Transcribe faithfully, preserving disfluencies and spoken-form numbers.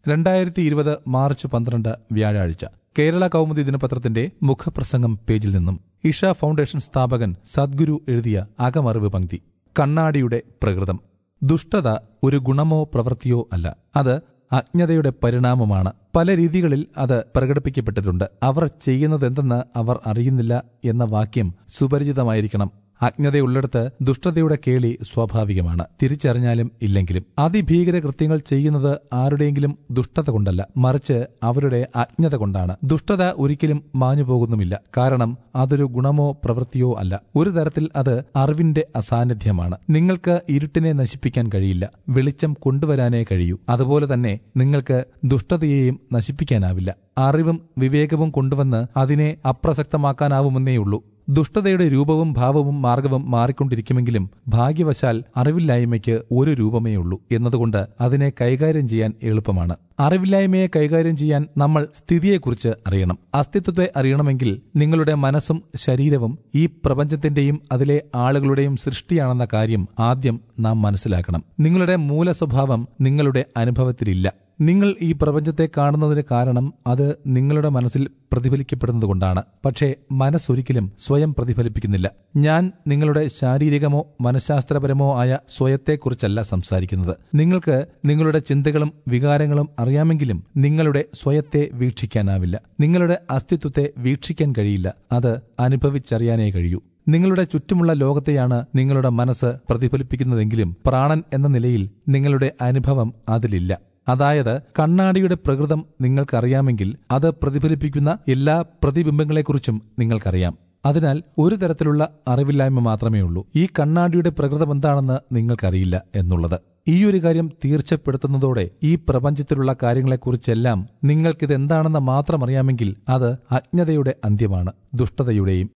രണ്ടായിരത്തി ഇരുപത് മാർച്ച് പന്ത്രണ്ട് വ്യാഴാഴ്ച കേരള കൗമുദി ദിനപത്രത്തിന്റെ മുഖപ്രസംഗം പേജിൽ നിന്നും ഇഷ ഫൗണ്ടേഷൻ സ്ഥാപകൻ സദ്ഗുരു എഴുതിയ അകമറിവ് പങ്ക്തി. കണ്ണാടിയുടെ പ്രകൃതം. ദുഷ്ടത ഒരു ഗുണമോ പ്രവൃത്തിയോ അല്ല, അത് അജ്ഞതയുടെ പരിണാമമാണ്. പല രീതികളിൽ അത് പ്രകടിപ്പിക്കപ്പെട്ടിട്ടുണ്ട്. അവർ ചെയ്യുന്നതെന്തെന്ന് അവർ അറിയുന്നില്ല എന്ന വാക്യം സുപരിചിതമായിരിക്കണം. അജ്ഞതയുള്ളിടത്ത് ദുഷ്ടതയുടെ കേളി സ്വാഭാവികമാണ്, തിരിച്ചറിഞ്ഞാലും ഇല്ലെങ്കിലും. അതിഭീകര കൃത്യങ്ങൾ ചെയ്യുന്നത് ആരുടെയെങ്കിലും ദുഷ്ടത കൊണ്ടല്ല, മറിച്ച് അവരുടെ അജ്ഞത കൊണ്ടാണ്. ദുഷ്ടത ഒരിക്കലും മാഞ്ഞുപോകുന്നുമില്ല, കാരണം അതൊരു ഗുണമോ പ്രവൃത്തിയോ അല്ല. ഒരു തരത്തിൽ അത് അറിവിന്റെ അസാന്നിധ്യമാണ്. നിങ്ങൾക്ക് ഇരുട്ടിനെ നശിപ്പിക്കാൻ കഴിയില്ല, വെളിച്ചം കൊണ്ടുവരാനേ കഴിയൂ. അതുപോലെ തന്നെ നിങ്ങൾക്ക് ദുഷ്ടതയെയും നശിപ്പിക്കാനാവില്ല. അറിവും വിവേകവും കൊണ്ടുവന്ന് അതിനെ അപ്രസക്തമാക്കാനാവുമെന്നേയുള്ളൂ. ദുഷ്ടതയുടെ രൂപവും ഭാവവും മാർഗവും മാറിക്കൊണ്ടിരിക്കുമെങ്കിലും ഭാഗ്യവശാൽ അറിവില്ലായ്മയ്ക്ക് ഒരു രൂപമേയുള്ളൂ എന്നതുകൊണ്ട് അതിനെ കൈകാര്യം ചെയ്യാൻ എളുപ്പമാണ്. അറിവില്ലായ്മയെ കൈകാര്യം ചെയ്യാൻ നമ്മൾ സ്ഥിതിയെക്കുറിച്ച് അറിയണം. അസ്തിത്വത്തെ അറിയണമെങ്കിൽ നിങ്ങളുടെ മനസ്സും ശരീരവും ഈ പ്രപഞ്ചത്തിന്റെയും അതിലെ ആളുകളുടെയും സൃഷ്ടിയാണെന്ന കാര്യം ആദ്യം നാം മനസ്സിലാക്കണം. നിങ്ങളുടെ മൂലസ്വഭാവം നിങ്ങളുടെ അനുഭവത്തിലില്ല. നിങ്ങൾ ഈ പ്രപഞ്ചത്തെ കാണുന്നതിന് കാരണം അത് നിങ്ങളുടെ മനസ്സിൽ പ്രതിഫലിക്കപ്പെടുന്നതുകൊണ്ടാണ്. പക്ഷേ മനസ്സൊരിക്കലും സ്വയം പ്രതിഫലിപ്പിക്കുന്നില്ല. ഞാൻ നിങ്ങളുടെ ശാരീരികമോ മനഃശാസ്ത്രപരമോ ആയ സ്വയത്തെക്കുറിച്ചല്ല സംസാരിക്കുന്നത്. നിങ്ങൾക്ക് നിങ്ങളുടെ ചിന്തകളും വികാരങ്ങളും അറിയാമെങ്കിലും നിങ്ങളുടെ സ്വയത്തെ വീക്ഷിക്കാനാവില്ല. നിങ്ങളുടെ അസ്തിത്വത്തെ വീക്ഷിക്കാൻ കഴിയില്ല, അത് അനുഭവിച്ചറിയാനേ കഴിയൂ. നിങ്ങളുടെ ചുറ്റുമുള്ള ലോകത്തെയാണ് നിങ്ങളുടെ മനസ്സ് പ്രതിഫലിപ്പിക്കുന്നതെങ്കിലും പ്രാണൻ എന്ന നിലയിൽ നിങ്ങളുടെ അനുഭവം അതിലില്ല. അതായത് കണ്ണാടിയുടെ പ്രകൃതം നിങ്ങൾക്കറിയാമെങ്കിൽ അത് പ്രതിഫലിപ്പിക്കുന്ന എല്ലാ പ്രതിബിംബങ്ങളെക്കുറിച്ചും നിങ്ങൾക്കറിയാം. അതിനാൽ ഒരു തരത്തിലുള്ള അറിവില്ലായ്മ മാത്രമേ ഉള്ളൂ, ഈ കണ്ണാടിയുടെ പ്രകൃതം എന്താണെന്ന് നിങ്ങൾക്കറിയില്ല എന്നുള്ളത്. ഈയൊരു കാര്യം തീർച്ചപ്പെടുത്തുന്നതോടെ ഈ പ്രപഞ്ചത്തിലുള്ള കാര്യങ്ങളെക്കുറിച്ചെല്ലാം നിങ്ങൾക്കിതെന്താണെന്ന് മാത്രം അറിയാമെങ്കിൽ അത് അജ്ഞതയുടെ അന്ത്യമാണ്, ദുഷ്ടതയുടെയും.